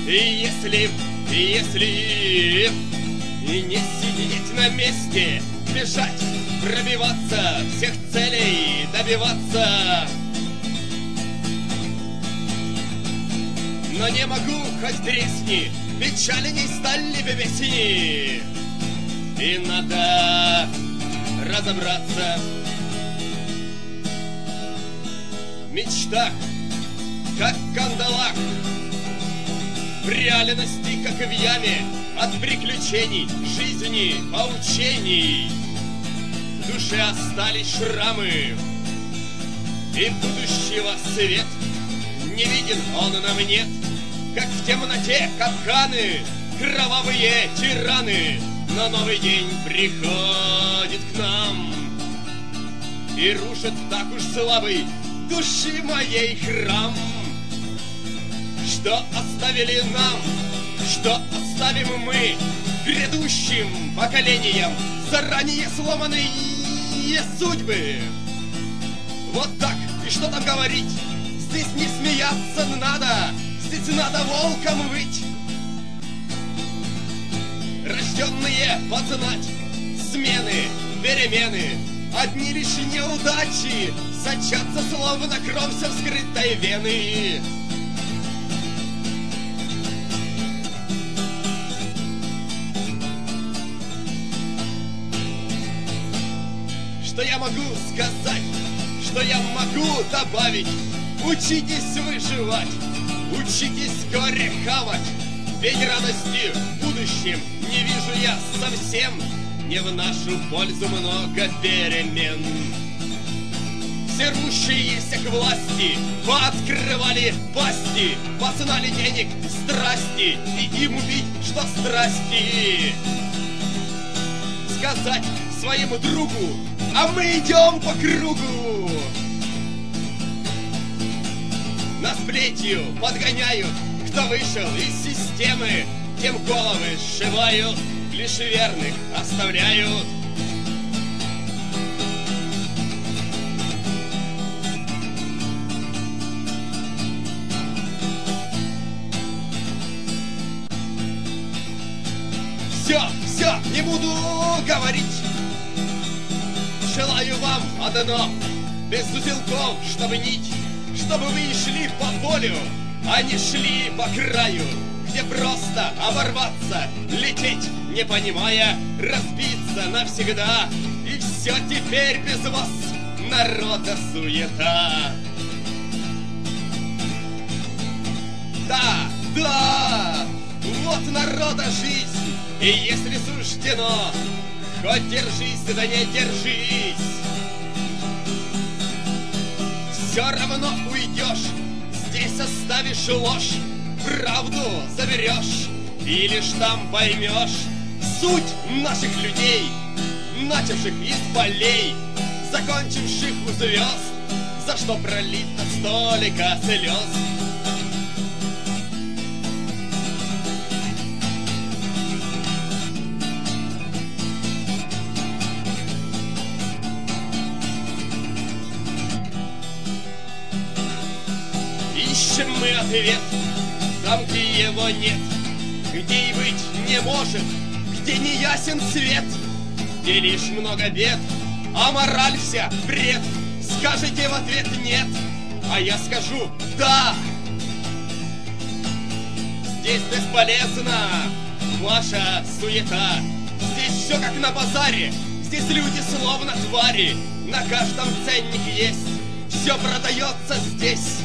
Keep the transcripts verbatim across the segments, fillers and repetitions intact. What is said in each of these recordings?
И если, если и не сидеть на месте, бежать, пробиваться, всех целей добиваться. Но не могу, хоть тресни, печали не стали бы песни. И надо разобраться в мечтах, как в кандалах, в реальности, как и в яме, от приключений, жизни, поучений. В душе остались шрамы, и будущего свет не виден он нам нет. Как в темноте капканы, кровавые тираны, но новый день приходит к нам и рушит так уж слабый души моей храм. Что оставили нам, что оставим мы грядущим поколениям, заранее сломанные судьбы? Вот так, и что там говорить? Здесь не смеяться надо, здесь надо волком выть. Рожденные познать смены, перемены, одни лишь неудачи сочатся, словно кровь со вскрытой вены. Что я могу сказать, что я могу добавить? Учитесь выживать, учитесь горе хавать, ведь радости в будущем не вижу я совсем. Не в нашу пользу много перемен. Все рвущиеся к власти пооткрывали пасти, познали денег страсти, и им убить, что страсти. Сказать своему другу, а мы идем по кругу. Нас плетью подгоняют, кто вышел из системы, тем головы сшивают, лишь верных оставляют. Все, все, не буду говорить. Желаю вам одно, без узелков, чтобы нить, чтобы вы шли по полю, а не шли по краю, где просто оборваться, лететь, не понимая, разбиться навсегда. И все теперь без вас, народа суета. Да, да, вот народа жизнь, и если суждено, хоть держись, да не держись, все равно уйдешь, здесь оставишь ложь, правду заберешь, и лишь там поймешь суть наших людей, начавших из полей, закончивших у звезд, за что пролито столько слез. Ищем мы ответ там, где его нет, где и быть не может, где не ясен свет, где лишь много бед, а мораль вся бред. Скажете в ответ нет, а я скажу да. Здесь бесполезна ваша суета, здесь все как на базаре, здесь люди словно твари, на каждом ценник есть, все продается здесь.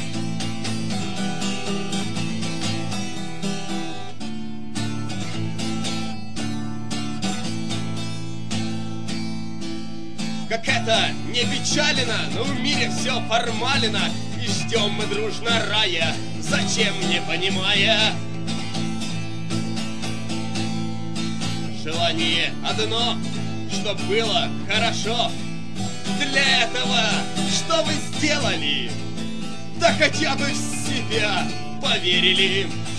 Как это не печально, но в мире все формально, и ждем мы дружно рая, зачем не понимая. Желание одно, чтоб было хорошо. Для этого что вы сделали? Да хотя бы в себя поверили.